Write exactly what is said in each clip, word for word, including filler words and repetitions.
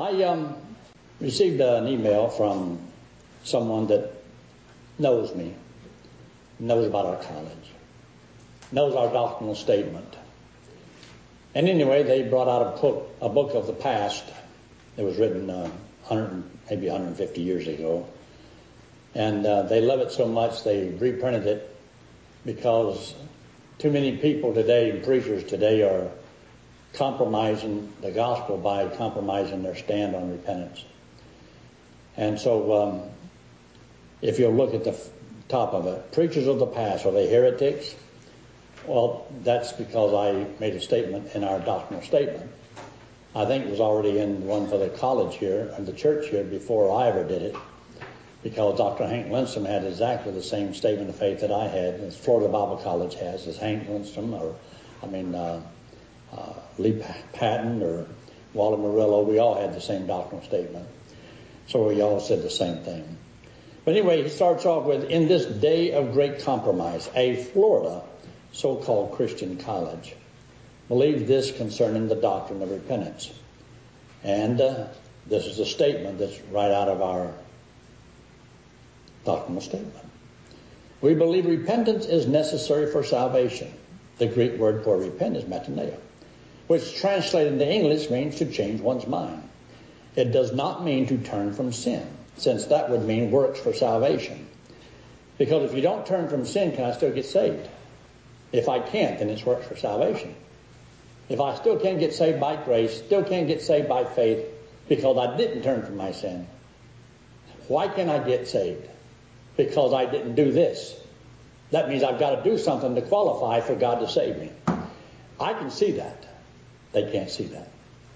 I um, received an email from someone that knows me, knows about our college, knows our doctrinal statement. And anyway, they brought out a book, a book of the past. It was written uh, one hundred, maybe one hundred fifty years ago. And uh, they love it so much they reprinted it because too many people today, and preachers today, are compromising the gospel by compromising their stand on repentance. And so um, if you'll look at the f- top of it, preachers of the past, are they heretics? Well, that's because I made a statement in our doctrinal statement. I think it was already in one for the college here, and the church here, before I ever did it, because Doctor Hank Lindstrom had exactly the same statement of faith that I had, as Florida Bible College has, as Hank Lindstrom, or, I mean, uh, uh, Lee Patton, or Wally Murillo. We all had the same doctrinal statement. So we all said the same thing. But anyway, he starts off with, in this day of great compromise, a Florida so-called Christian college believed this concerning the doctrine of repentance. And uh, this is a statement that's right out of our doctrinal statement. We believe repentance is necessary for salvation. The Greek word for repent is metanoia, which translated into English means to change one's mind. It does not mean to turn from sin, since that would mean works for salvation. Because if you don't turn from sin, can I still get saved? If I can't, then it's works for salvation. If I still can't get saved by grace, still can't get saved by faith, because I didn't turn from my sin, why can't I get saved? Because I didn't do this. That means I've got to do something to qualify for God to save me. I can see that. They can't see that.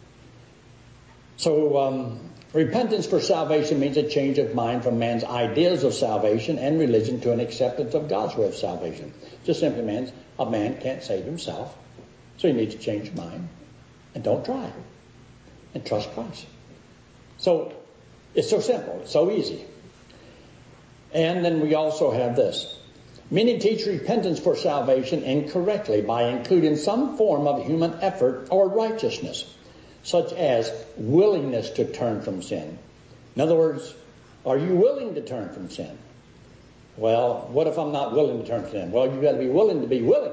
So um, repentance for salvation means a change of mind from man's ideas of salvation and religion to an acceptance of God's way of salvation. Just simply means a man can't save himself, so he needs to change his mind and don't try and trust Christ. So it's so simple. It's so easy. And then we also have this. Many teach repentance for salvation incorrectly by including some form of human effort or righteousness, such as willingness to turn from sin. In other words, are you willing to turn from sin? Well, what if I'm not willing to turn from sin? Well, you've got to be willing to be willing.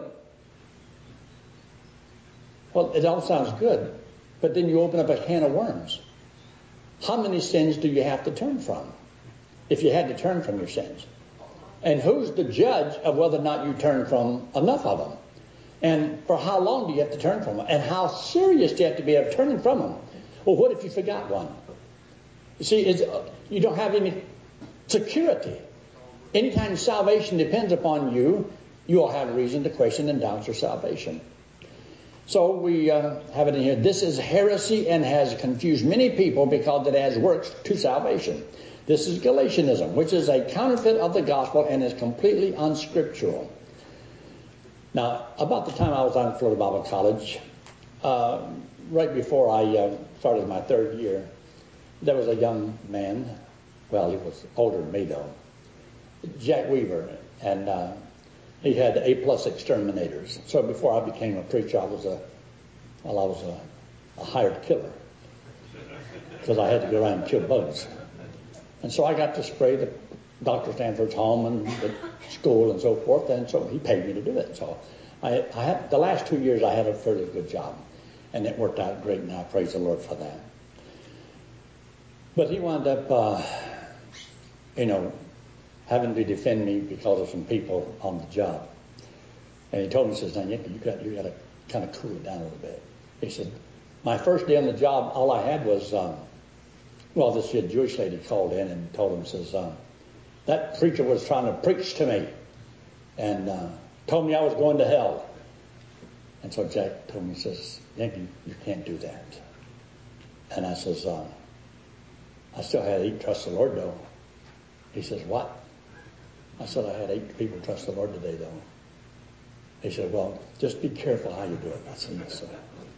Well, it all sounds good, but then you open up a can of worms. How many sins do you have to turn from if you had to turn from your sins? And who's the judge of whether or not you turn from enough of them? And for how long do you have to turn from them? And how serious do you have to be of turning from them? Well, what if you forgot one? You see, it's, you don't have any security. Anytime salvation depends upon you, you will have reason to question and doubt your salvation. So we uh, have it in here. This is heresy and has confused many people because it adds works to salvation. This is Galatianism, which is a counterfeit of the gospel and is completely unscriptural. Now, about the time I was on Florida Bible College, uh, right before I uh, started my third year, there was a young man, well, he was older than me though, Jack Weaver, and uh, he had A-plus exterminators. So before I became a preacher, I was a, well, I was a, a hired killer, because I had to go around and kill bugs. And so I got to spray the Doctor Stanford's home and the school and so forth, and so he paid me to do it. So I, I had, the last two years I had a fairly good job, and it worked out great, and I praise the Lord for that. But he wound up, uh, you know, having to defend me because of some people on the job. And he told me, he says, now you got, you got to kind of cool it down a little bit. He said, my first day on the job, all I had was, um, well, this Jewish lady called in and told him, says, um, that preacher was trying to preach to me and uh, told me I was going to hell. And so Jack told me, he says, Yankee, you can't do that. And I says, uh, I still had eight trust the Lord though. He says, what? I said, I had eight people trust the Lord today though. He said, well, just be careful how you do it. I said, yes, sir.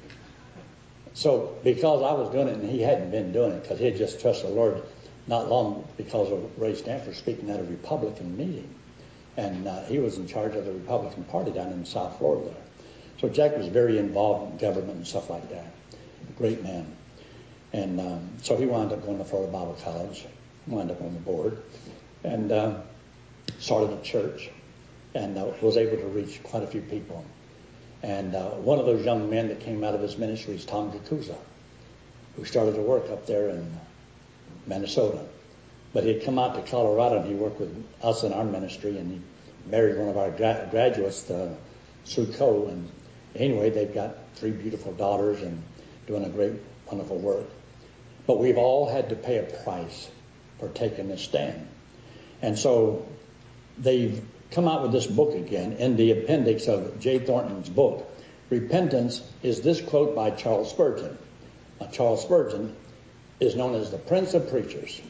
So because I was doing it and he hadn't been doing it, because he had just trusted the Lord not long because of Ray Stanford speaking at a Republican meeting. And uh, he was in charge of the Republican Party down in South Florida. So Jack was very involved in government and stuff like that. A great man. And um, so he wound up going to Florida Bible College, wound up on the board, and uh, started a church, and uh, was able to reach quite a few people. And uh, one of those young men that came out of his ministry is Tom Gakuza, who started to work up there in Minnesota. But he had come out to Colorado, and he worked with us in our ministry, and he married one of our gra- graduates, uh, Sue Coe. And anyway, they've got three beautiful daughters and doing a great, wonderful work. But we've all had to pay a price for taking this stand. And so they've come out with this book again in the appendix of J. Thornton's book. Repentance is this quote by Charles Spurgeon. Now, Charles Spurgeon is known as the Prince of Preachers.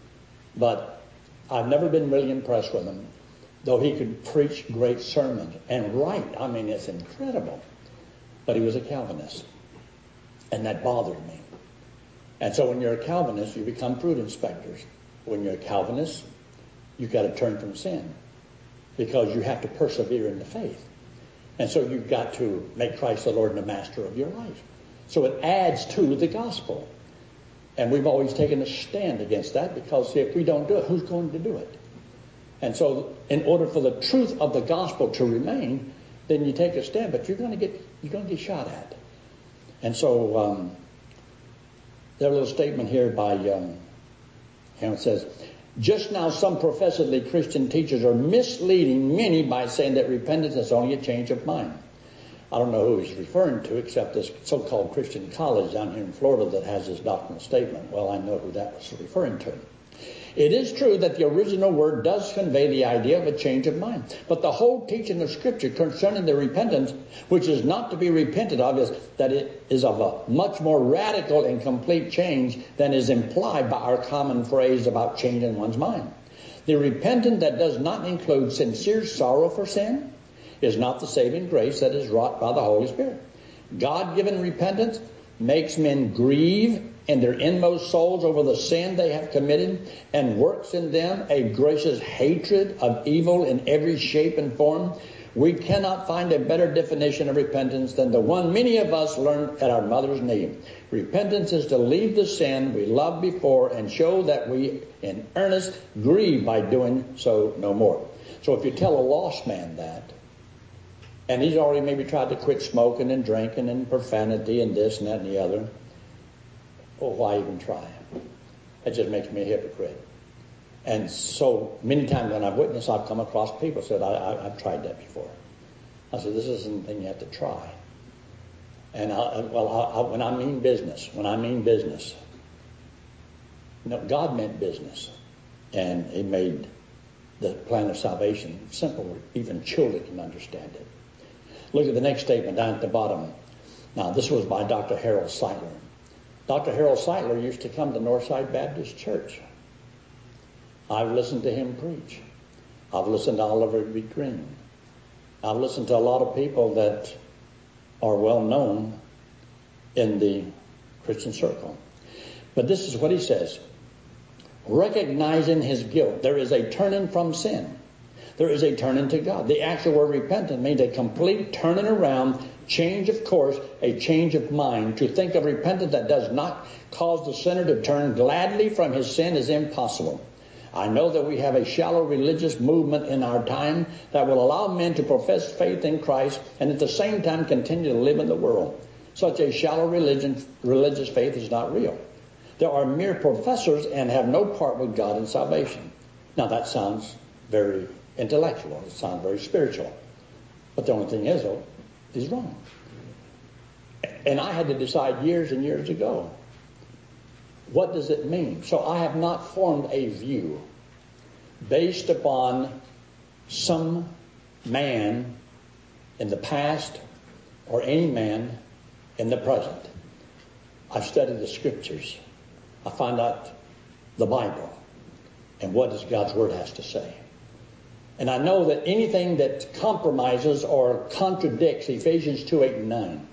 But I've never been really impressed with him, though he could preach great sermons and write. I mean, it's incredible. But he was a Calvinist, and that bothered me. And so when you're a Calvinist, you become fruit inspectors. When you're a Calvinist, you've got to turn from sin because you have to persevere in the faith. And so you've got to make Christ the Lord and the master of your life. So it adds to the gospel. And we've always taken a stand against that because see, if we don't do it, who's going to do it? And so in order for the truth of the gospel to remain, then you take a stand, but you're going to get you're going to get shot at. And so um, there's a little statement here by um, you know, it says, just now some professedly Christian teachers are misleading many by saying that repentance is only a change of mind. I don't know who he's referring to except this so-called Christian college down here in Florida that has this doctrinal statement. Well, I know who that was referring to. It is true that the original word does convey the idea of a change of mind. But the whole teaching of Scripture concerning the repentance, which is not to be repented of, is that it is of a much more radical and complete change than is implied by our common phrase about changing one's mind. The repentance that does not include sincere sorrow for sin is not the saving grace that is wrought by the Holy Spirit. God-given repentance makes men grieve in their inmost souls over the sin they have committed and works in them a gracious hatred of evil in every shape and form. We cannot find a better definition of repentance than the one many of us learned at our mother's knee. Repentance is to leave the sin we loved before and show that we in earnest grieve by doing so no more. So if you tell a lost man that, and he's already maybe tried to quit smoking and drinking and profanity and this and that and the other, well, why even try? It just makes me a hypocrite. And so many times when I've witnessed, I've come across people who said, I, I, I've tried that before. I said, this isn't anything you have to try. And I, well, I, I, when I mean business, when I mean business, you know, God meant business. And he made the plan of salvation simple where even children can understand it. Look at the next statement down at the bottom. Now, this was by Doctor Harold Sightler. Doctor Harold Sightler used to come to Northside Baptist Church. I've listened to him preach. I've listened to Oliver B. Green. I've listened to a lot of people that are well known in the Christian circle. But this is what he says. Recognizing his guilt, there is a turning from sin. There is a turning to God. The actual word repentant means a complete turning around, change of course, a change of mind. To think of repentance that does not cause the sinner to turn gladly from his sin is impossible. I know that we have a shallow religious movement in our time that will allow men to profess faith in Christ and at the same time continue to live in the world. Such a shallow religion, religious faith is not real. There are mere professors and have no part with God in salvation. Now that sounds very intellectual. It sounds very spiritual. But the only thing is, though, he's wrong. And I had to decide years and years ago, what does it mean? So I have not formed a view based upon some man in the past or any man in the present. I've studied the Scriptures. I find out the Bible and what does God's Word has to say. And I know that anything that compromises or contradicts Ephesians two, eight, and nine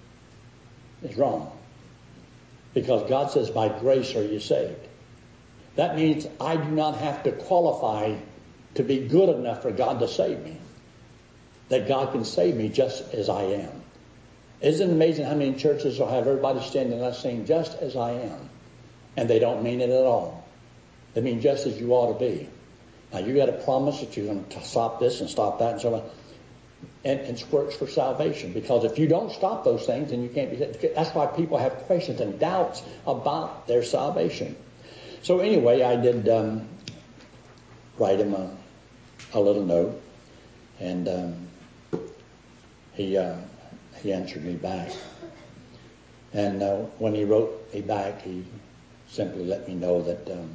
is wrong. Because God says, by grace are you saved. That means I do not have to qualify to be good enough for God to save me. That God can save me just as I am. Isn't it amazing how many churches will have everybody standing up saying, just as I am? And they don't mean it at all. They mean just as you ought to be. Now, you got to promise that you're going to stop this and stop that and so on. And it works for salvation. Because if you don't stop those things, then you can't be saved. That's why people have questions and doubts about their salvation. So anyway, I did um, write him a, a little note. And um, he... Uh, He answered me back. And uh, when he wrote me back, he simply let me know that um,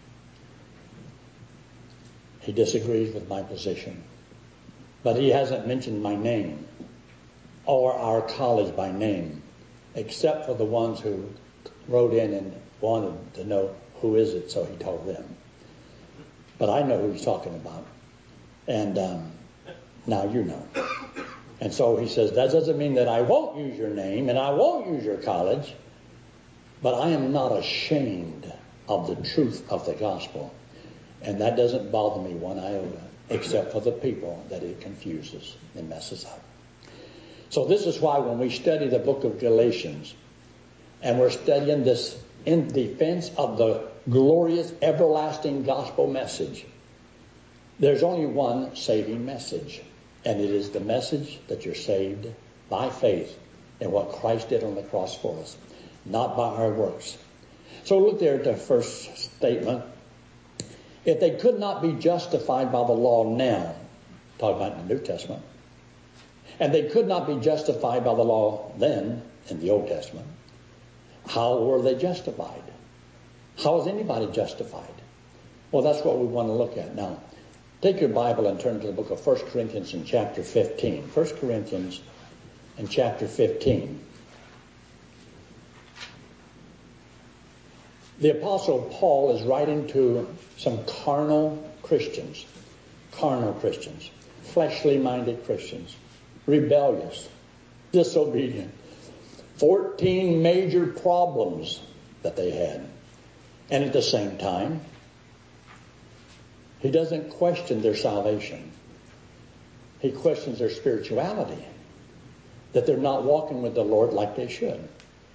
he disagrees with my position. But he hasn't mentioned my name or our college by name, except for the ones who wrote in and wanted to know who is it, so he told them. But I know who he's talking about. And um, now you know. And so he says, that doesn't mean that I won't use your name and I won't use your college, but I am not ashamed of the truth of the gospel. And that doesn't bother me one iota, except for the people that it confuses and messes up. So this is why when we study the book of Galatians, and we're studying this in defense of the glorious, everlasting gospel message, there's only one saving message. And it is the message that you're saved by faith in what Christ did on the cross for us, not by our works. So look there at the first statement. If they could not be justified by the law now, talking about in the New Testament, and they could not be justified by the law then, in the Old Testament, how were they justified? How was anybody justified? Well, that's what we want to look at now. Take your Bible and turn to the book of First Corinthians in chapter fifteen. First Corinthians in chapter fifteen. The Apostle Paul is writing to some carnal Christians. Carnal Christians. Fleshly-minded Christians. Rebellious. Disobedient. Fourteen major problems that they had. And at the same time, he doesn't question their salvation. He questions their spirituality. That they're not walking with the Lord like they should.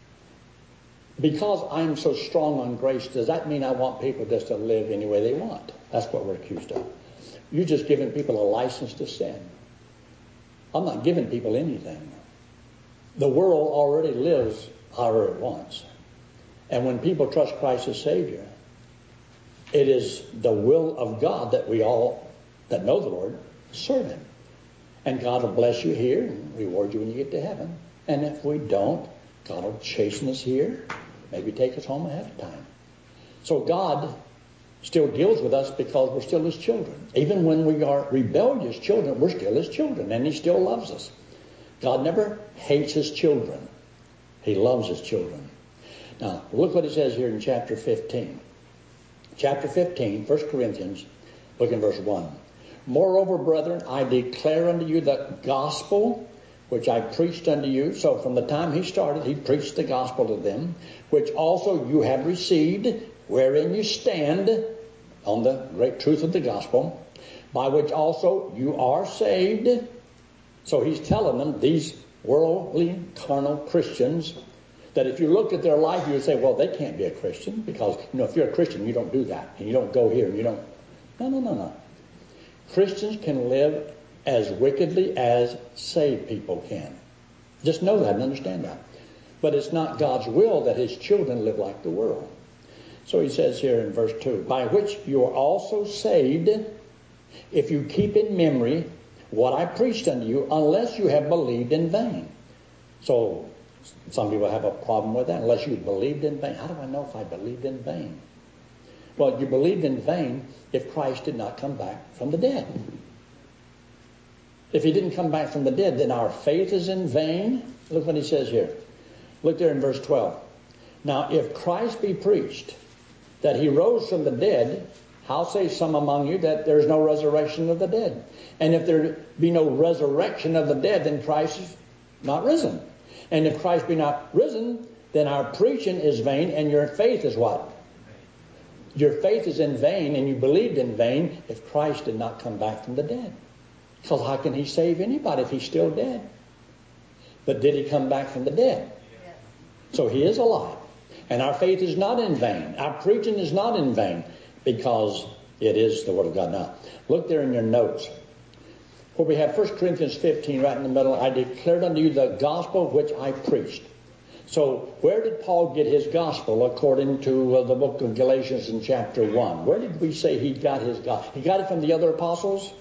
Because I'm so strong on grace, does that mean I want people just to live any way they want? That's what we're accused of. You're just giving people a license to sin. I'm not giving people anything. The world already lives however it wants. And when people trust Christ as Savior, it is the will of God that we all that know the Lord serve Him. And God will bless you here and reward you when you get to heaven. And if we don't, God will chasten us here, maybe take us home ahead of time. So God still deals with us because we're still His children. Even when we are rebellious children, we're still His children, and He still loves us. God never hates His children. He loves His children. Now, look what it says here in chapter fifteen. Chapter fifteen, First Corinthians, look in verse one. Moreover, brethren, I declare unto you the gospel which I preached unto you. So from the time he started, he preached the gospel to them, which also you have received, wherein you stand on the great truth of the gospel, by which also you are saved. So he's telling them, these worldly, carnal Christians, that if you look at their life, you would say, well, they can't be a Christian because, you know, if you're a Christian, you don't do that. And you don't go here and you don't. No, no, no, no. Christians can live as wickedly as saved people can. Just know that and understand that. But it's not God's will that His children live like the world. So he says here in verse two, by which you are also saved, if you keep in memory what I preached unto you, unless you have believed in vain. So some people have a problem with that. Unless you believed in vain. How do I know if I believed in vain? Well, you believed in vain if Christ did not come back from the dead. If He didn't come back from the dead, then our faith is in vain. Look what he says here. Look there in verse twelve. Now, if Christ be preached that He rose from the dead, how say some among you that there is no resurrection of the dead? And if there be no resurrection of the dead, then Christ is not risen. And if Christ be not risen, then our preaching is vain, and your faith is what? Your faith is in vain, and you believed in vain if Christ did not come back from the dead. Because how can He save anybody if He's still dead? But did he come back from the dead? So he is alive. And our faith is not in vain. Our preaching is not in vain, because it is the Word of God. Now, look there in your notes, where we have First Corinthians fifteen right in the middle. I declared unto you the gospel which I preached. So where did Paul get his gospel according to uh, the book of Galatians in chapter one? Where did we say he got his gospel? He got it from the other apostles?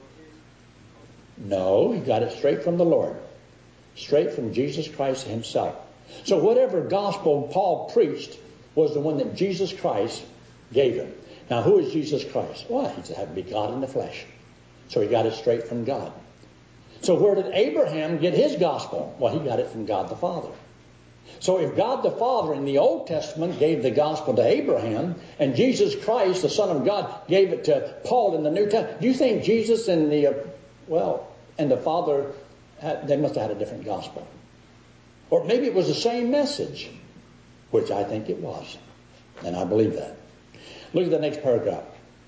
No, he got it straight from the Lord. Straight from Jesus Christ himself. So whatever gospel Paul preached was the one that Jesus Christ gave him. Now, who is Jesus Christ? Well, he had to be God in the flesh. So he got it straight from God. So where did Abraham get his gospel? Well, he got it from God the Father. So if God the Father in the Old Testament gave the gospel to Abraham, and Jesus Christ, the Son of God, gave it to Paul in the New Testament, do you think Jesus and the, uh, well, and the Father, had, they must have had a different gospel? Or maybe it was the same message, which I think it was. And I believe that. Look at the next paragraph.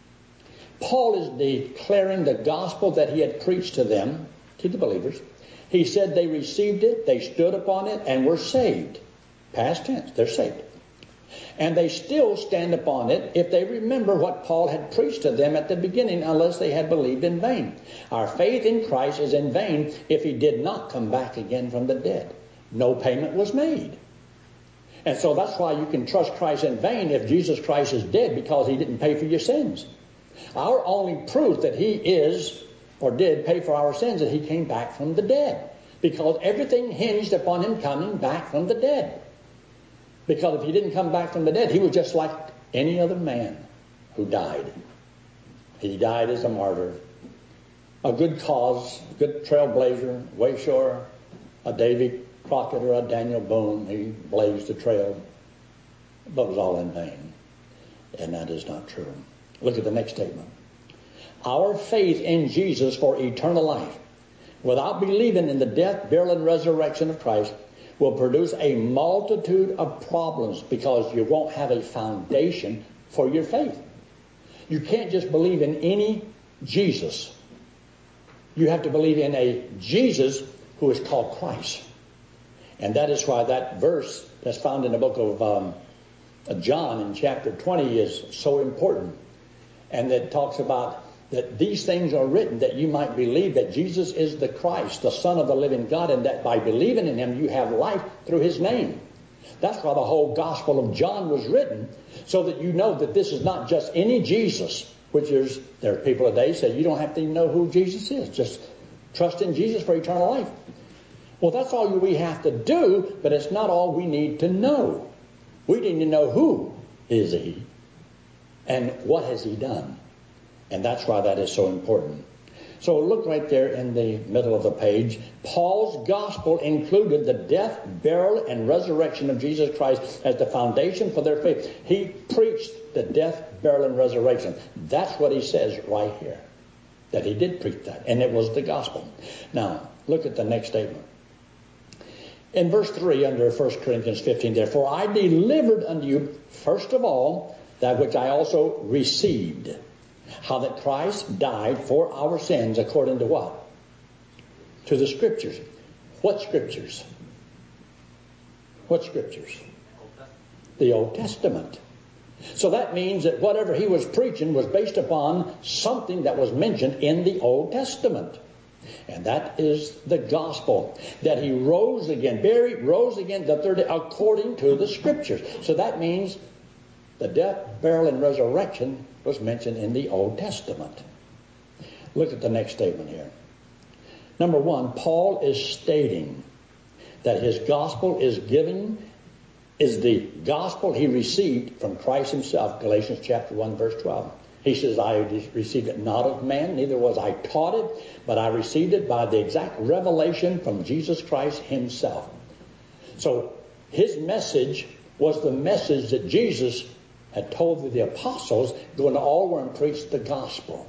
Paul is declaring the gospel that he had preached to them, to the believers. He said they received it, they stood upon it, and were saved. Past tense, they're saved. And they still stand upon it if they remember what Paul had preached to them at the beginning, unless they had believed in vain. Our faith in Christ is in vain if he did not come back again from the dead. No payment was made. And so that's why you can trust Christ in vain if Jesus Christ is dead, because he didn't pay for your sins. Our only proof that he is or did pay for our sins is that he came back from the dead, because everything hinged upon him coming back from the dead. Because if he didn't come back from the dead, he was just like any other man who died. He died as a martyr, a good cause, a good trailblazer, Wayshore, a David Crockett or a Daniel Boone. He blazed the trail, but it was all in vain. And that is not true. Look at the next statement. Our faith in Jesus for eternal life, without believing in the death, burial, and resurrection of Christ, will produce a multitude of problems, because you won't have a foundation for your faith. You can't just believe in any Jesus. You have to believe in a Jesus who is called Christ. And that is why that verse that's found in the book of um, John in chapter twenty is so important. And that talks about that these things are written that you might believe that Jesus is the Christ, the Son of the living God, and that by believing in him you have life through his name. That's why the whole Gospel of John was written, so that you know that this is not just any Jesus, which is, there are people today say you don't have to even know who Jesus is. Just trust in Jesus for eternal life. Well, that's all we have to do, but it's not all we need to know. We need to know who is he and what has he done. And that's why that is so important. So look right there in the middle of the page. Paul's gospel included the death, burial, and resurrection of Jesus Christ as the foundation for their faith. He preached the death, burial, and resurrection. That's what he says right here, that he did preach that, and it was the gospel. Now, look at the next statement. In verse three, under First Corinthians fifteen, therefore I delivered unto you, first of all, that which I also received, how that Christ died for our sins according to what? To the Scriptures. What Scriptures? What Scriptures? The Old Testament. So that means that whatever he was preaching was based upon something that was mentioned in the Old Testament. And that is the gospel, that he rose again, buried, rose again the third day according to the Scriptures. So that means the death, burial, and resurrection was mentioned in the Old Testament. Look at the next statement here. Number one, Paul is stating that his gospel is given, is the gospel he received from Christ himself. Galatians chapter one, verse twelve. He says, I received it not of man, neither was I taught it, but I received it by the exact revelation from Jesus Christ himself. So his message was the message that Jesus had told the apostles, go into all world and preach the gospel.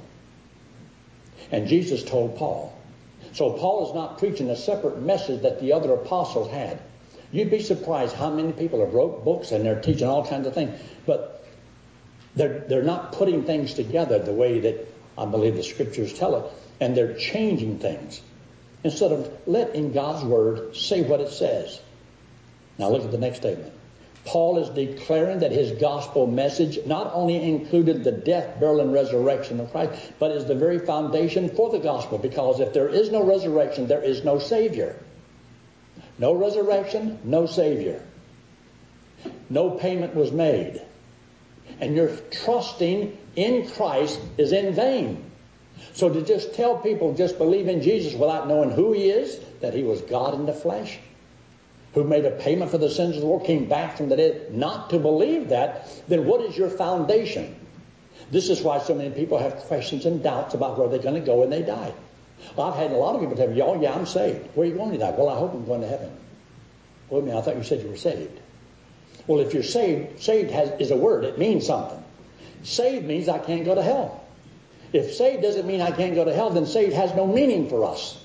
And Jesus told Paul. So Paul is not preaching a separate message that the other apostles had. You'd be surprised how many people have wrote books and they're teaching all kinds of things. But they're, they're not putting things together the way that I believe the Scriptures tell it. And they're changing things. instead of letting God's Word say what it says. Now look at the next statement. Paul is declaring that his gospel message not only included the death, burial, and resurrection of Christ, but is the very foundation for the gospel. Because if there is no resurrection, there is no Savior. No resurrection, no Savior. No payment was made. And your trusting in Christ is in vain. So to just tell people just believe in Jesus without knowing who He is, that He was God in the flesh, who made a payment for the sins of the world, came back from the dead, not to believe that, then what is your foundation? This is why so many people have questions and doubts about where they're going to go when they die. Well, I've had a lot of people tell me, oh yeah, I'm saved. Where are you going to die? Well, I hope I'm going to heaven. Well, I mean, I thought you said you were saved. Well, if you're saved, saved has, is a word. It means something. Saved means I can't go to hell. If saved doesn't mean I can't go to hell, then saved has no meaning for us.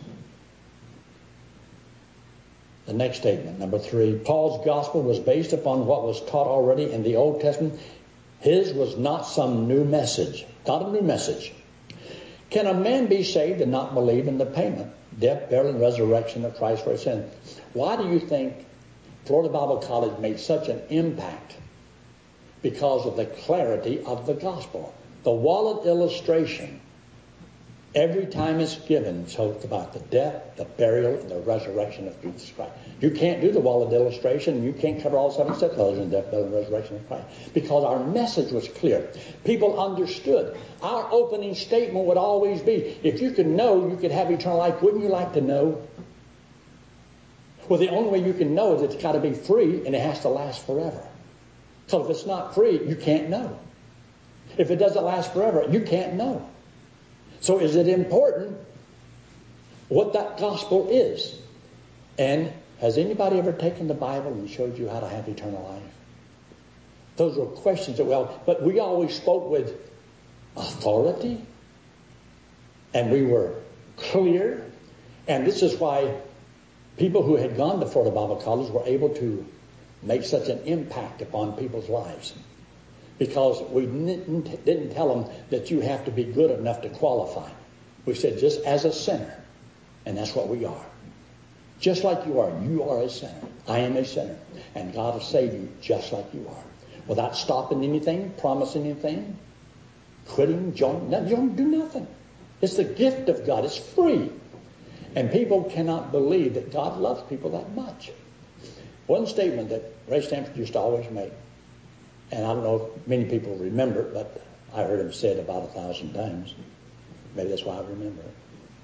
The next statement, number three, Paul's gospel was based upon what was taught already in the Old Testament. His was not some new message, not a new message. Can a man be saved and not believe in the payment, death, burial, and resurrection of Christ for his sin? Why do you think Florida Bible College made such an impact? Because of the clarity of the gospel. The wallet illustration, every time it's given, talks about the death, the burial, and the resurrection of Jesus Christ. You can't do the wallet illustration. You can't cover all seven steps other than death, burial, and resurrection of Christ. Because our message was clear. People understood. Our opening statement would always be, if you could know you could have eternal life, wouldn't you like to know? Well, the only way you can know is it's got to be free and it has to last forever. So if it's not free, you can't know. If it doesn't last forever, you can't know. So is it important what that gospel is? And has anybody ever taken the Bible and showed you how to have eternal life? Those were questions that, well, but we always spoke with authority. And we were clear. And this is why people who had gone to Florida Bible College were able to make such an impact upon people's lives. Because we didn't, didn't tell them that you have to be good enough to qualify. We said just as a sinner. And that's what we are. Just like you are. You are a sinner. I am a sinner. And God will save you just like you are. Without stopping anything, promising anything, quitting, joining. No, you don't do nothing. It's the gift of God. It's free. And people cannot believe that God loves people that much. One statement that Ray Stanford used to always make, and I don't know if many people remember it, but I heard him say it about a thousand times. Maybe that's why I remember it.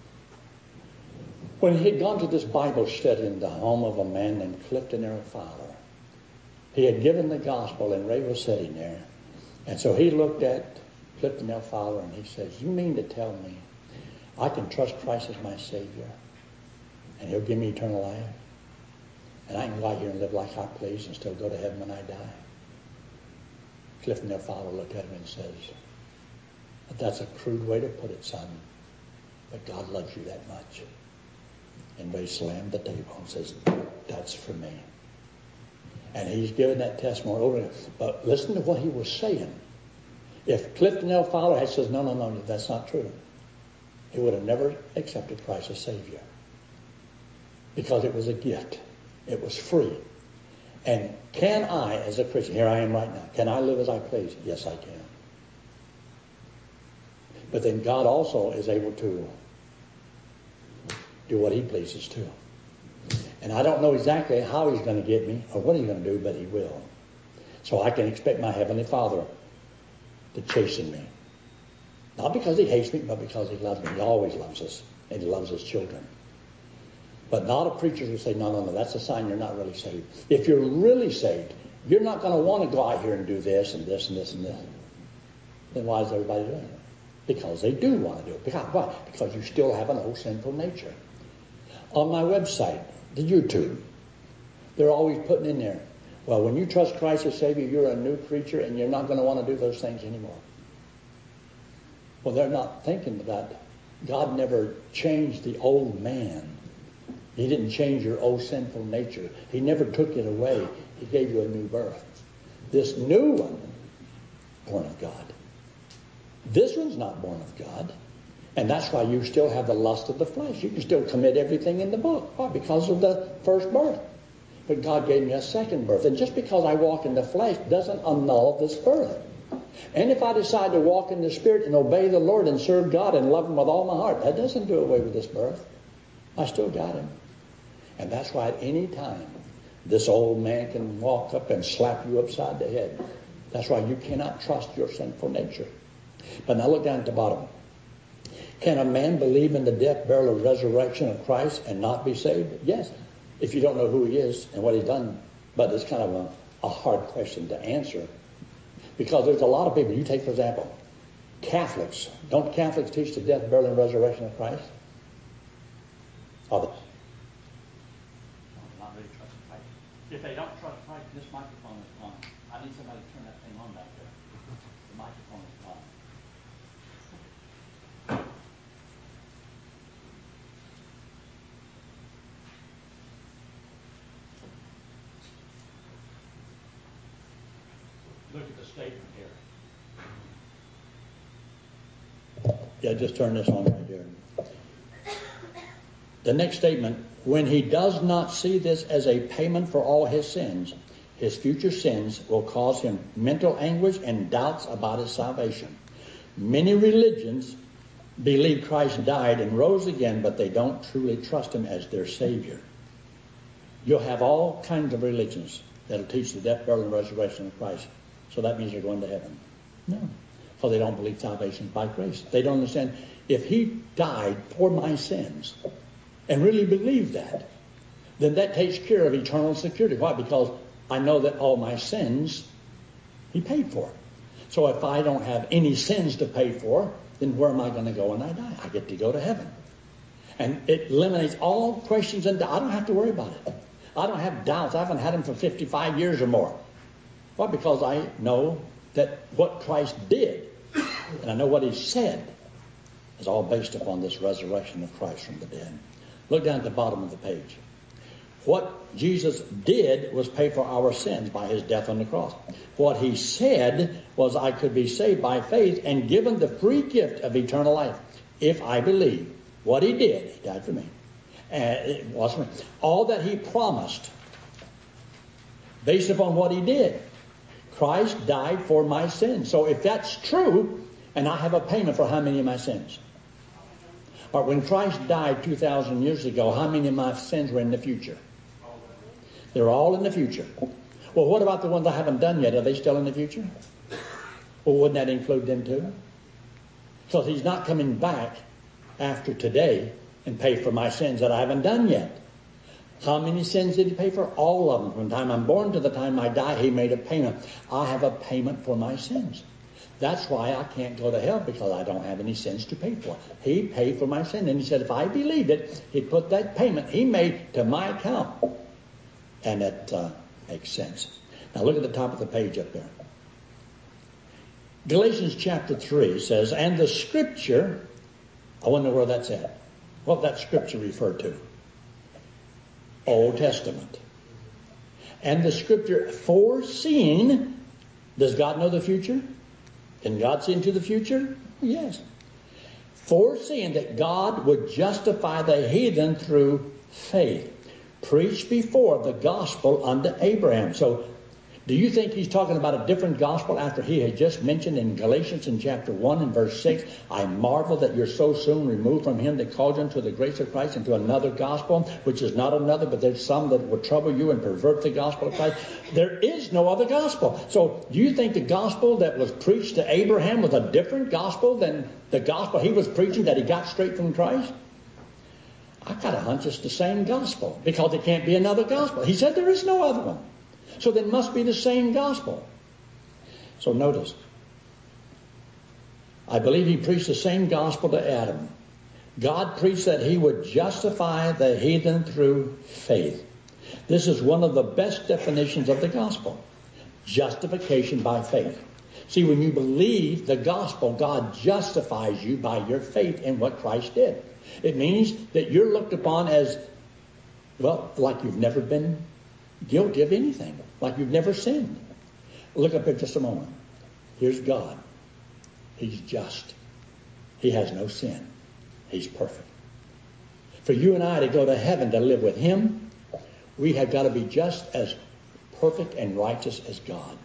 When he had gone to this Bible study in the home of a man named Clifton L. Fowler, he had given the gospel and Ray was sitting there. And so he looked at Clifton L. Fowler and he says, you mean to tell me I can trust Christ as my Savior and He'll give me eternal life? And I can go out here and live like I please and still go to heaven when I die? Clifton L. Fowler looked at him and says, that's a crude way to put it, son, but God loves you that much. And Ray slammed the table and says, that's for me. And he's given that testimony over and over. But listen to what he was saying. If Clifton L. Fowler had said, no, no, no, that's not true, he would have never accepted Christ as Savior. Because it was a gift. It was free. And can I, as a Christian, here I am right now, can I live as I please? Yes, I can. But then God also is able to do what He pleases too. And I don't know exactly how He's going to get me or what He's going to do, but He will. So I can expect my Heavenly Father to chasten me. Not because He hates me, but because He loves me. He always loves us, and He loves His children. But not a preacher who say, no, no, no, that's a sign you're not really saved. If you're really saved, you're not going to want to go out here and do this and this and this and this. Then why is everybody doing it? Because they do want to do it. Because, why? Because you still have an old sinful nature. On my website, the YouTube, they're always putting in there, well, when you trust Christ as Savior, you're a new creature and you're not going to want to do those things anymore. Well, they're not thinking that God never changed the old man. He didn't change your old sinful nature. He never took it away. He gave you a new birth. This new one, born of God. This one's not born of God. And that's why you still have the lust of the flesh. You can still commit everything in the book. Why? Because of the first birth. But God gave me a second birth. And just because I walk in the flesh doesn't annul this birth. And if I decide to walk in the Spirit and obey the Lord and serve God and love Him with all my heart, that doesn't do away with this birth. I still got Him. And that's why at any time, this old man can walk up and slap you upside the head. That's why you cannot trust your sinful nature. But now look down at the bottom. Can a man believe in the death, burial, and resurrection of Christ and not be saved? Yes, if you don't know who He is and what He's done. But it's kind of a, a hard question to answer. Because there's a lot of people. You take, for example, Catholics. Don't Catholics teach the death, burial, and resurrection of Christ? Are they? Not really trusting Christ. If they don't trust Christ, this microphone is on. I need somebody to turn that thing on back there. The microphone is on. Look at the statement here. Yeah, just turn this on right here. The next statement, when he does not see this as a payment for all his sins, his future sins will cause him mental anguish and doubts about his salvation. Many religions believe Christ died and rose again, but they don't truly trust Him as their Savior. You'll have all kinds of religions that'll teach the death, burial, and resurrection of Christ. So that means they're going to heaven. No. So they don't believe salvation is by grace. They don't understand, if He died for my sins and really believe that, then that takes care of eternal security. Why? Because I know that all my sins He paid for. So if I don't have any sins to pay for, then where am I going to go when I die? I get to go to heaven. And it eliminates all questions and I don't have to worry about it. I don't have doubts. I haven't had them for fifty-five years or more. Why? Because I know that what Christ did, and I know what He said, is all based upon this resurrection of Christ from the dead. Look down at the bottom of the page. What Jesus did was pay for our sins by His death on the cross. What He said was, I could be saved by faith and given the free gift of eternal life if I believe what He did. He died for me. And it was for me. All that He promised, based upon what He did. Christ died for my sins. So if that's true, and I have a payment for how many of my sins? Or when Christ died two thousand years ago, how many of my sins were in the future? They're all in the future. Well, what about the ones I haven't done yet? Are they still in the future? Well, wouldn't that include them too? So He's not coming back after today and pay for my sins that I haven't done yet. How many sins did He pay for? All of them. From the time I'm born to the time I die, He made a payment. I have a payment for my sins. That's why I can't go to hell, because I don't have any sins to pay for. He paid for my sin. And He said if I believed it, He'd put that payment He made to my account. And that uh, makes sense. Now look at the top of the page up there. Galatians chapter three says, and the Scripture, I wonder where that's at. What that Scripture referred to? Old Testament. And the Scripture foreseeing, does God know the future? Can God see into the future? Yes. Foreseeing that God would justify the heathen through faith, preached before the gospel unto Abraham. So do you think He's talking about a different gospel after He had just mentioned in Galatians in chapter one and verse six, I marvel that you're so soon removed from Him that called you unto the grace of Christ into another gospel, which is not another, but there's some that will trouble you and pervert the gospel of Christ. There is no other gospel. So do you think the gospel that was preached to Abraham was a different gospel than the gospel he was preaching that he got straight from Christ? I've got a hunch it's the same gospel, because there can't be another gospel. He said there is no other one. So there must be the same gospel. So notice, I believe He preached the same gospel to Adam. God preached that He would justify the heathen through faith. This is one of the best definitions of the gospel. Justification by faith. See, when you believe the gospel, God justifies you by your faith in what Christ did. It means that you're looked upon as, well, like you've never been guilty of anything, like you've never sinned. Look up here just a moment. Here's God. He's just. He has no sin. He's perfect. For you and I to go to heaven to live with Him, we have got to be just as perfect and righteous as God.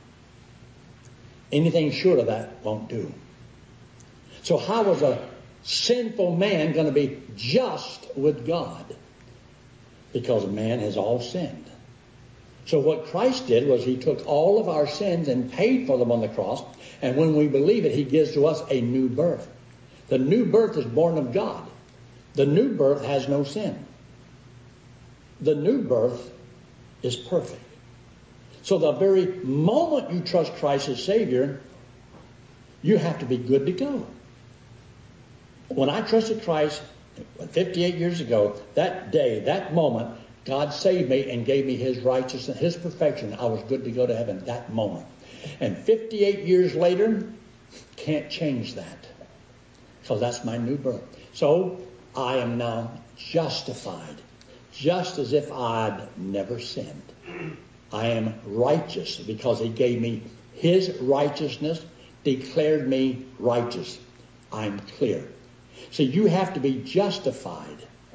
Anything short of that won't do. So how was a sinful man going to be just with God? Because man has all sinned. So what Christ did was He took all of our sins and paid for them on the cross. And when we believe it, He gives to us a new birth. The new birth is born of God. The new birth has no sin. The new birth is perfect. So the very moment you trust Christ as Savior, you have to be good to go. When I trusted Christ fifty-eight years ago, that day, that moment, God saved me and gave me His righteousness, His perfection. I was good to go to heaven that moment. And fifty-eight years later, can't change that. So that's my new birth. So I am now justified, just as if I'd never sinned. I am righteous because He gave me His righteousness, declared me righteous. I'm clear. So you have to be justified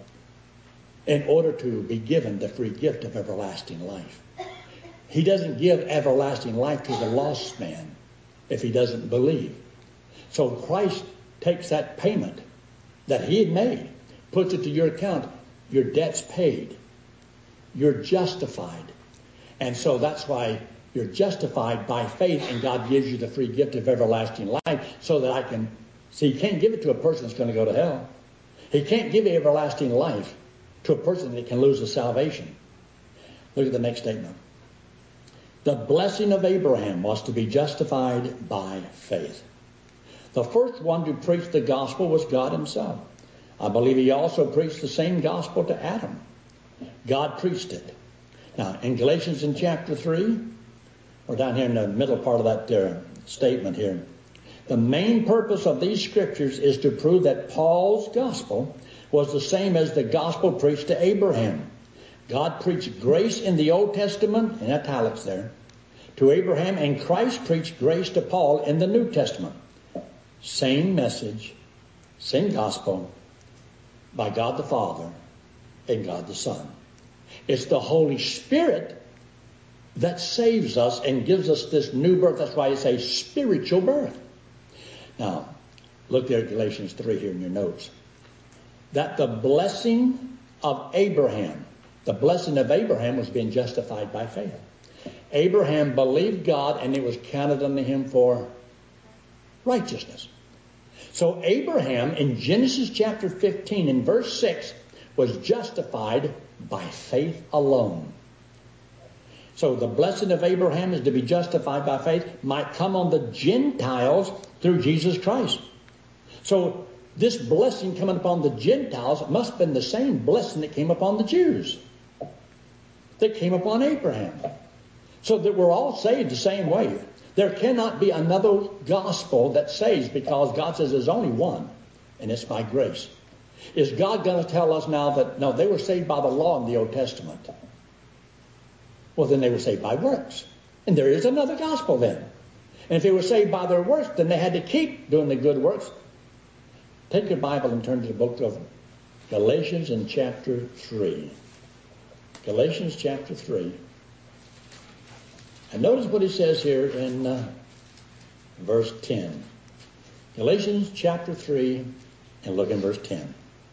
in order to be given the free gift of everlasting life. He doesn't give everlasting life to the lost man if he doesn't believe. So Christ takes that payment that He had made, puts it to your account. Your debt's paid. You're justified. And so that's why you're justified by faith, and God gives you the free gift of everlasting life so that I can... See, He can't give it to a person that's going to go to hell. He can't give everlasting life to a person that can lose his salvation. Look at the next statement. The blessing of Abraham was to be justified by faith. The first one to preach the gospel was God Himself. I believe He also preached the same gospel to Adam. God preached it. Now, in Galatians in chapter three, or down here in the middle part of that uh, statement here, the main purpose of these scriptures is to prove that Paul's gospel was the same as the gospel preached to Abraham. God preached grace in the Old Testament, in italics there, to Abraham, and Christ preached grace to Paul in the New Testament. Same message, same gospel, by God the Father and God the Son. It's the Holy Spirit that saves us and gives us this new birth. That's why it's a spiritual birth. Now, look there at Galatians three here in your notes. That the blessing of Abraham, the blessing of Abraham was being justified by faith. Abraham believed God, and it was counted unto him for righteousness. So Abraham, in Genesis chapter fifteen, in verse six, was justified by faith alone. So the blessing of Abraham is to be justified by faith, might come on the Gentiles through Jesus Christ. So this blessing coming upon the Gentiles must have been the same blessing that came upon the Jews, that came upon Abraham. So that we're all saved the same way. There cannot be another gospel that saves, because God says there's only one, and it's by grace. Is God going to tell us now that, no, they were saved by the law in the Old Testament? Well, then they were saved by works. And there is another gospel then. And if they were saved by their works, then they had to keep doing the good works. Take your Bible and turn to the book of Galatians in chapter three. Galatians chapter three. And notice what it says here in uh, verse ten. Galatians chapter three, and look in verse ten.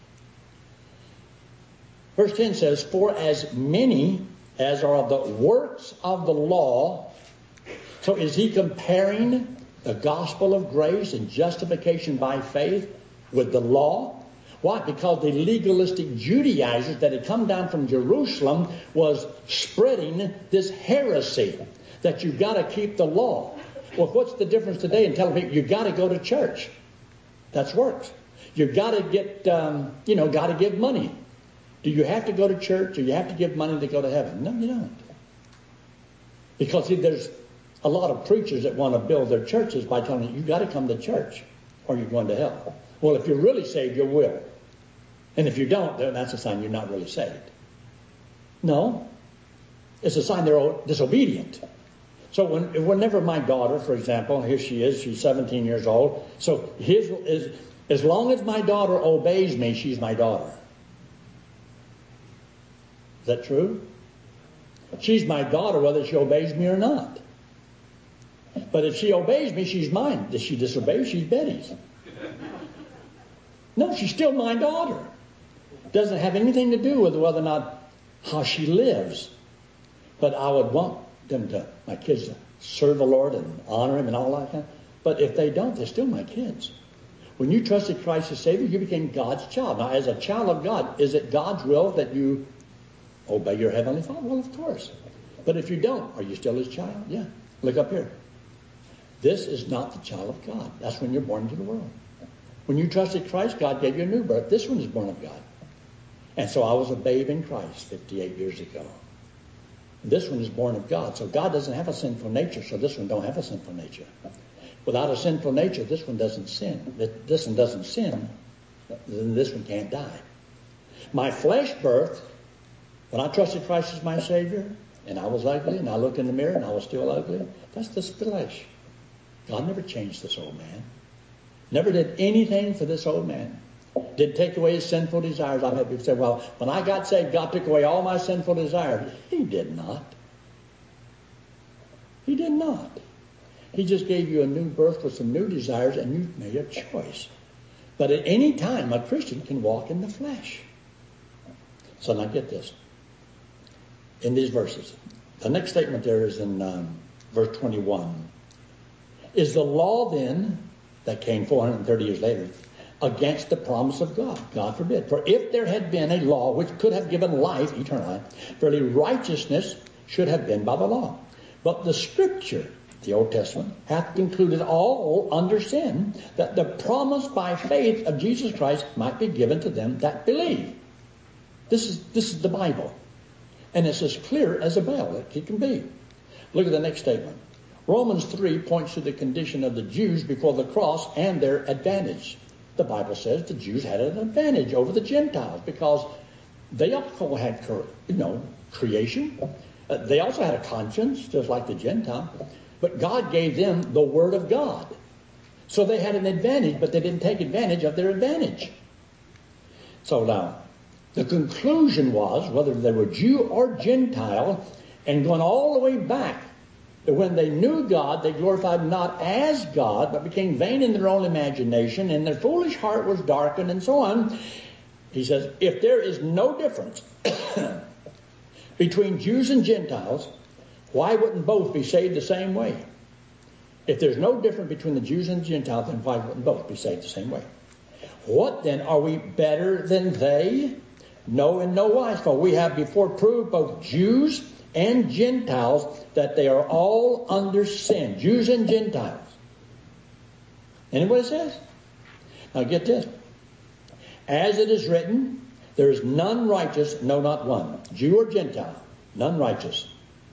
Verse ten says, for as many as are of the works of the law. So is he comparing the gospel of grace and justification by faith with the law? Why? Because the legalistic Judaizers that had come down from Jerusalem was spreading this heresy that you've got to keep the law. Well, what's the difference today in telling people you've got to go to church? That's works. You've got to get, um, you know, got to give money. Do you have to go to church, or you have to give money to go to heaven? No, you don't. Because see, there's a lot of preachers that want to build their churches by telling you, you've got to come to church or you're going to hell. Well, if you're really saved, you will. And if you don't, then that's a sign you're not really saved. No. It's a sign they're disobedient. So when, whenever my daughter, for example, here she is, she's seventeen years old. So his is, As long as my daughter obeys me, she's my daughter. Is that true? She's my daughter whether she obeys me or not. But if she obeys me, she's mine. If she disobeys, she's Betty's. No, she's still my daughter. Doesn't have anything to do with whether or not how she lives. But I would want them to, my kids, to serve the Lord and honor Him and all that kind. But if they don't, they're still my kids. When you trusted Christ as Savior, you became God's child. Now, as a child of God, is it God's will that you obey your Heavenly Father? Well, of course. But if you don't, are you still His child? Yeah. Look up here. This is not the child of God. That's when you're born into the world. When you trusted Christ, God gave you a new birth. This one is born of God. And so I was a babe in Christ fifty-eight years ago. This one is born of God. So God doesn't have a sinful nature, so this one don't have a sinful nature. Without a sinful nature, this one doesn't sin. If this one doesn't sin, then this one can't die. My flesh birth, when I trusted Christ as my Savior, and I was ugly, and I looked in the mirror, and I was still ugly, that's the flesh. God never changed this old man. Never did anything for this old man. Didn't take away his sinful desires. I've had people say, well, when I got saved, God took away all my sinful desires. He did not. He did not. He just gave you a new birth with some new desires, and you made a choice. But at any time, a Christian can walk in the flesh. So now get this. In these verses, the next statement there is in um, verse twenty-one. Is the law then, that came four hundred thirty years later, against the promise of God? God forbid. For if there had been a law which could have given life, eternal life, verily righteousness should have been by the law. But the Scripture, the Old Testament, hath concluded all under sin, that the promise by faith of Jesus Christ might be given to them that believe. This is, this is the Bible. And it's as clear as a bell that it can be. Look at the next statement. Romans three points to the condition of the Jews before the cross and their advantage. The Bible says the Jews had an advantage over the Gentiles because they also had, you know, creation. Uh, they also had a conscience, just like the Gentile. But God gave them the Word of God. So they had an advantage, but they didn't take advantage of their advantage. So now, the conclusion was, whether they were Jew or Gentile, and going all the way back, that when they knew God, they glorified not as God, but became vain in their own imagination, and their foolish heart was darkened, and so on. He says, if there is no difference between Jews and Gentiles, why wouldn't both be saved the same way? If there's no difference between the Jews and the Gentiles, then why wouldn't both be saved the same way? What then? Are we better than they? No, in no wise. For we have before proved both Jews and Gentiles that they are all under sin. Jews and Gentiles. And what it says? Now get this. As it is written, there is none righteous, no, not one. Jew or Gentile, none righteous.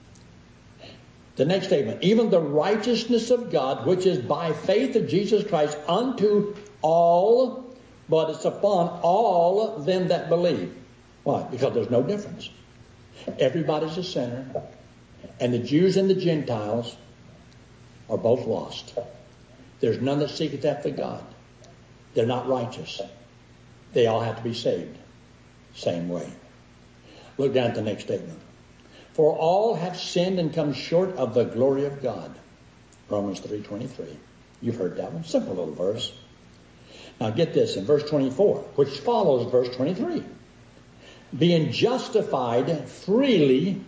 The next statement. Even the righteousness of God, which is by faith of Jesus Christ, unto all, but it's upon all them that believe. Why? Because there's no difference. Everybody's a sinner, and the Jews and the Gentiles are both lost. There's none that seeketh after God. They're not righteous. They all have to be saved. Same way. Look down at the next statement. For all have sinned and come short of the glory of God. Romans three twenty-three. You've heard that one. Simple little verse. Now get this in verse twenty-four, which follows verse twenty-three. Being justified freely,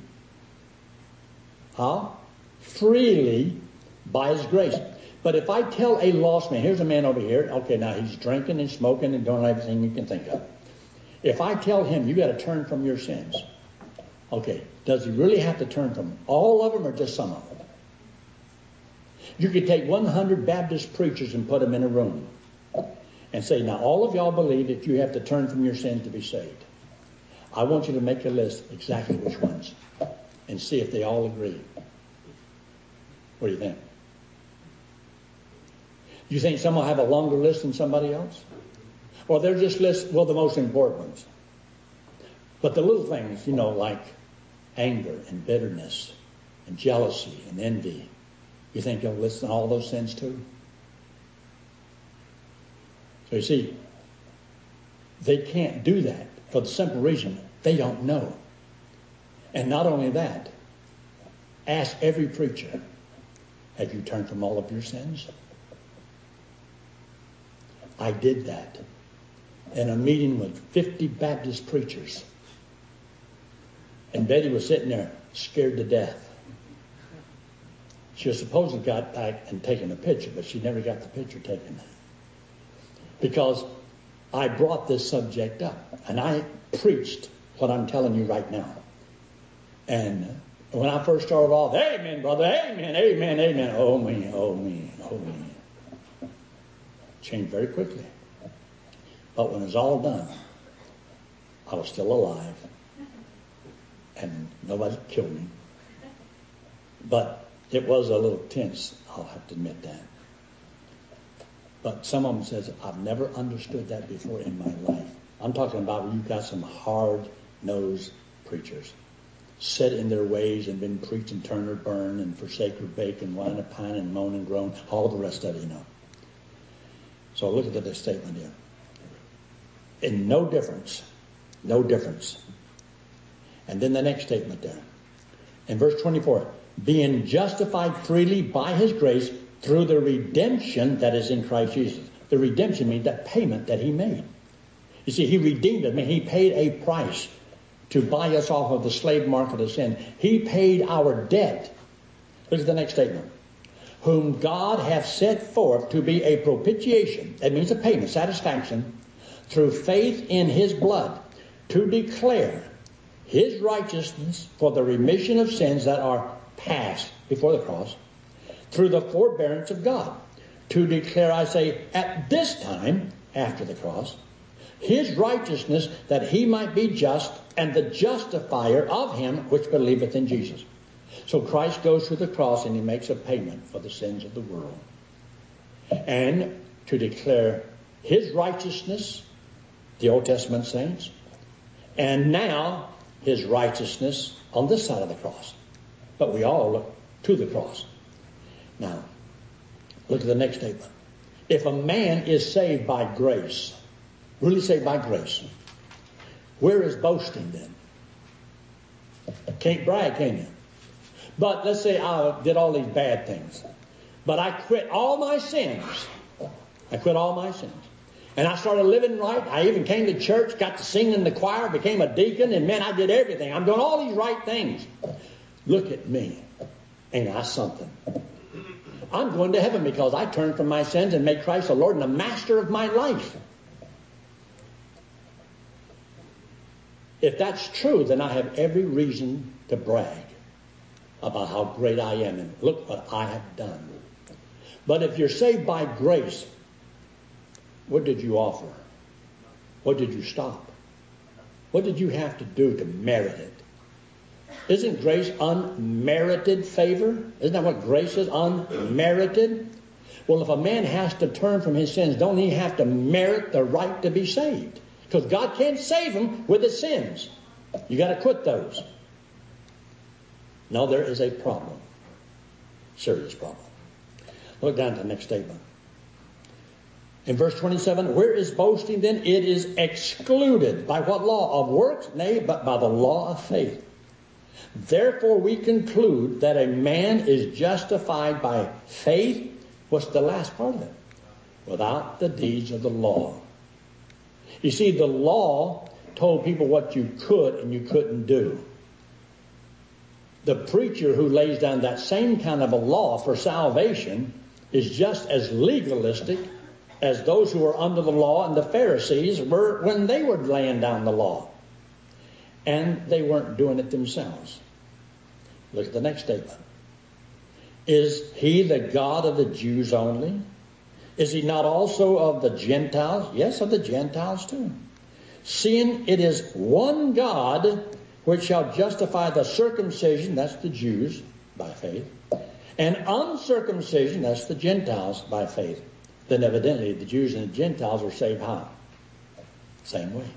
how? Freely by His grace. But if I tell a lost man, here's a man over here, okay, now he's drinking and smoking and doing everything you can think of. If I tell him, you got to turn from your sins. Okay, does he really have to turn from all of them or just some of them? You could take one hundred Baptist preachers and put them in a room and say, now all of y'all believe that you have to turn from your sins to be saved. I want you to make a list exactly which ones and see if they all agree. What do you think? Do you think some will have a longer list than somebody else? Or they're just list, well, the most important ones. But the little things, you know, like anger and bitterness and jealousy and envy, you think they'll list all those sins too? So you see, they can't do that for the simple reason they don't know. And not only that, ask every preacher, have you turned from all of your sins? I did that in a meeting with fifty Baptist preachers. And Betty was sitting there scared to death. She was supposed to have got back and taken a picture, but she never got the picture taken. Because I brought this subject up, and I preached what I'm telling you right now. And when I first started off, amen, brother, amen, amen, amen, oh me, oh me, oh me. Changed very quickly. But when it was all done, I was still alive. And nobody killed me. But it was a little tense, I'll have to admit that. But some of them says, I've never understood that before in my life. I'm talking about when you've got some hard-nosed preachers set in their ways and been preached and turn or burn and forsake or bake and whine and pine and moan and groan, all the rest of it, you know. So look at this statement here. In no difference, no difference. And then the next statement there. In verse twenty-four, being justified freely by his grace through the redemption that is in Christ Jesus. The redemption means that payment that he made. You see, he redeemed us. I mean, he paid a price to buy us off of the slave market of sin. He paid our debt. Look at the next statement. Whom God hath set forth to be a propitiation. That means a payment, satisfaction, through faith in his blood, to declare his righteousness for the remission of sins that are past before the cross, through the forbearance of God, to declare, I say, at this time, after the cross, his righteousness, that he might be just and the justifier of him which believeth in Jesus. So Christ goes to the cross and he makes a payment for the sins of the world. And to declare his righteousness, the Old Testament saints, and now his righteousness on this side of the cross. But we all look to the cross. Now, look at the next statement. If a man is saved by grace, really saved by grace, where is boasting then? Can't brag, can you? But let's say I did all these bad things, but I quit all my sins. I quit all my sins. And I started living right. I even came to church, got to sing in the choir, became a deacon, and man, I did everything. I'm doing all these right things. Look at me. Ain't I something? I'm going to heaven because I turned from my sins and made Christ the Lord and the master of my life. If that's true, then I have every reason to brag about how great I am and look what I have done. But if you're saved by grace, what did you offer? What did you stop? What did you have to do to merit it? Isn't grace unmerited favor? Isn't that what grace is? Unmerited? Well, if a man has to turn from his sins, don't he have to merit the right to be saved? Because God can't save him with his sins. You got to quit those. No, there is a problem. Serious problem. Look down to the next statement. In verse twenty-seven, where is boasting then? It is excluded. By what law? Of works? Nay, but by the law of faith. Therefore we conclude that a man is justified by faith. What's the last part of it? Without the deeds of the law. You see, the law told people what you could and you couldn't do. The preacher who lays down that same kind of a law for salvation is just as legalistic as those who were under the law and the Pharisees were when they were laying down the law. And they weren't doing it themselves. Look at the next statement. Is he the God of the Jews only? Is he not also of the Gentiles? Yes, of the Gentiles too. Seeing it is one God which shall justify the circumcision, that's the Jews, by faith, and uncircumcision, that's the Gentiles, by faith. Then evidently the Jews and the Gentiles are saved how? Same way.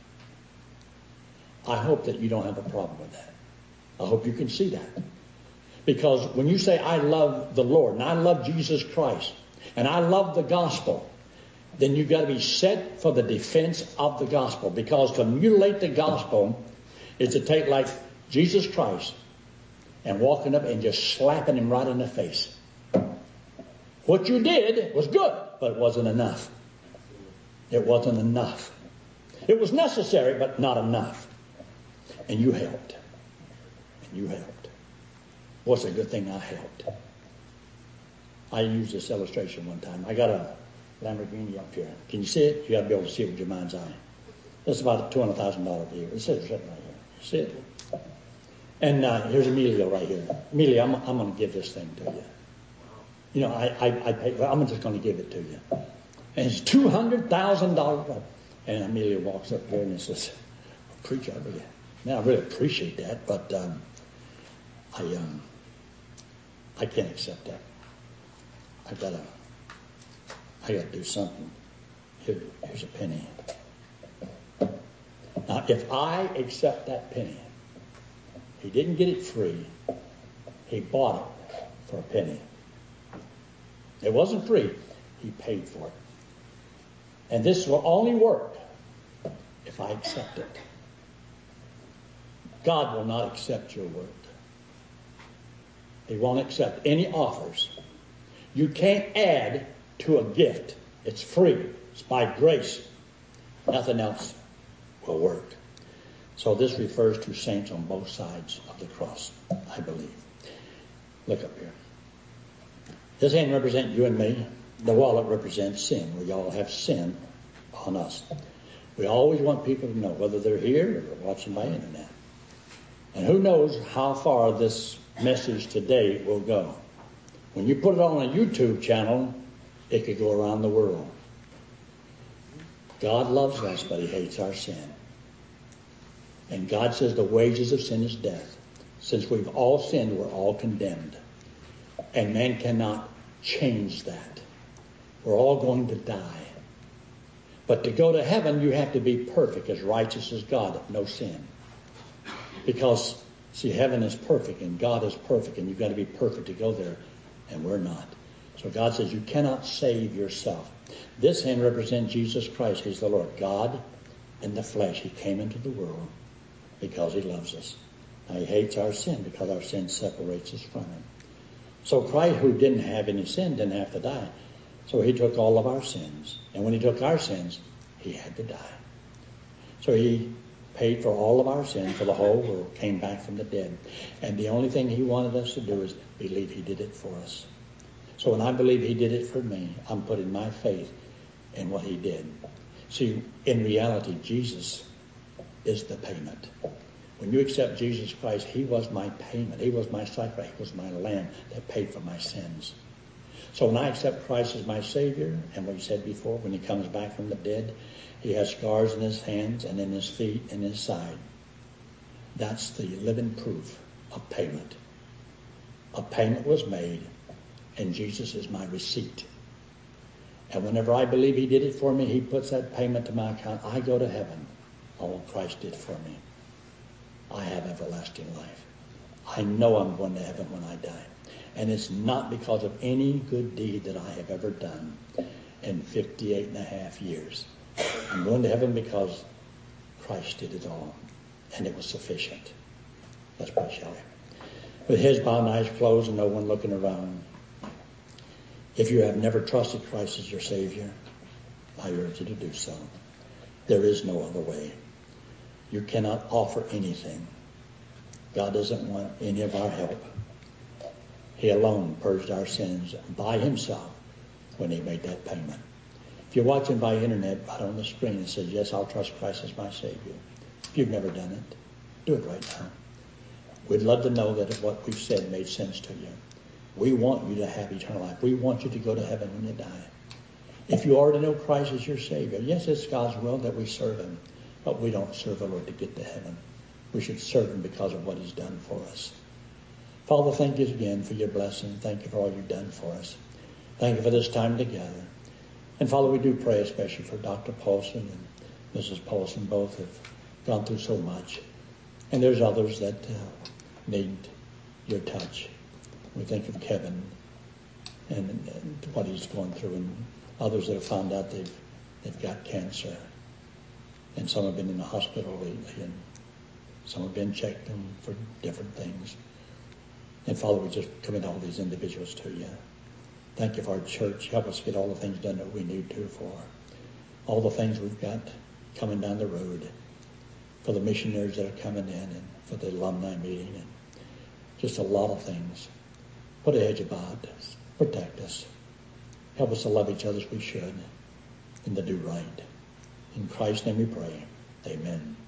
I hope that you don't have a problem with that. I hope you can see that. Because when you say, I love the Lord, and I love Jesus Christ, and I love the gospel, then you've got to be set for the defense of the gospel. Because to mutilate the gospel is to take like Jesus Christ and walking up and just slapping him right in the face. What you did was good, but it wasn't enough. It wasn't enough. It was necessary, but not enough. And you helped. And you helped. What's a good thing I helped? I used this illustration one time. I got a Lamborghini up here. Can you see it? You got to be able to see it with your mind's eye. That's about a two hundred thousand dollars vehicle. It's sitting right here. See it? And uh, here's Emilio right here. Emilio, I'm, I'm going to give this thing to you. You know, I, I, I pay, well, I'm just going to give it to you. And it's two hundred thousand dollars. And Emilio walks up here and he says, preacher, I really, man, I really appreciate that, but um, I um, I can't accept that. I gotta, I gotta do something. Here, here's a penny. Now, if I accept that penny, he didn't get it free. He bought it for a penny. It wasn't free. He paid for it. And this will only work if I accept it. God will not accept your work. He won't accept any offers. You can't add to a gift. It's free. It's by grace. Nothing else will work. So this refers to saints on both sides of the cross, I believe. Look up here. This hand represents you and me. The wallet represents sin. We all have sin on us. We always want people to know, whether they're here or watching by internet. And who knows how far this message today will go. When you put it on a YouTube channel, it could go around the world. God loves us, but he hates our sin. And God says the wages of sin is death. Since we've all sinned, we're all condemned. And man cannot change that. We're all going to die. But to go to heaven, you have to be perfect, as righteous as God, no sin. Because, see, heaven is perfect and God is perfect, and you've got to be perfect to go there, and we're not. So God says you cannot save yourself. This hand represents Jesus Christ. He's the Lord God in the flesh. He came into the world because he loves us. Now, he hates our sin because our sin separates us from him. So Christ, who didn't have any sin, didn't have to die. So he took all of our sins. And when he took our sins, he had to die. So he paid for all of our sin, for the whole world, came back from the dead. And the only thing he wanted us to do is believe he did it for us. So when I believe he did it for me, I'm putting my faith in what he did. See, in reality, Jesus is the payment. When you accept Jesus Christ, he was my payment. He was my sacrifice. He was my lamb that paid for my sins. So when I accept Christ as my Savior, and what he said before, when he comes back from the dead, he has scars in his hands and in his feet and his side. That's the living proof of payment. A payment was made, and Jesus is my receipt. And whenever I believe he did it for me, he puts that payment to my account. I go to heaven. All Christ did for me. I have everlasting life. I know I'm going to heaven when I die. And it's not because of any good deed that I have ever done in fifty-eight and a half years. I'm going to heaven because Christ did it all. And it was sufficient. Let's pray, shall we? With heads bowed and eyes closed and no one looking around. If you have never trusted Christ as your Savior, I urge you to do so. There is no other way. You cannot offer anything. God doesn't want any of our help. He alone purged our sins by himself when he made that payment. If you're watching by internet, right on the screen, it says, yes, I'll trust Christ as my Savior. If you've never done it, do it right now. We'd love to know that what we've said made sense to you. We want you to have eternal life. We want you to go to heaven when you die. If you already know Christ as your Savior, yes, it's God's will that we serve him. But we don't serve the Lord to get to heaven. We should serve him because of what he's done for us. Father, thank you again for your blessing. Thank you for all you've done for us. Thank you for this time together. And Father, we do pray especially for Doctor Paulson and Missus Paulson. Both have gone through so much. And there's others that uh, need your touch. We think of Kevin and, and what he's going through, and Others that have found out they've, they've got cancer. And some have been in the hospital lately, and some have been checked for different things. And Father, we just commit all these individuals to you. Thank you for our church. Help us get all the things done that we need to for all the things we've got coming down the road, for the missionaries that are coming in, and for the alumni meeting, and just a lot of things. Put a hedge about us. Protect us. Help us to love each other as we should and to do right. In Christ's name we pray. Amen.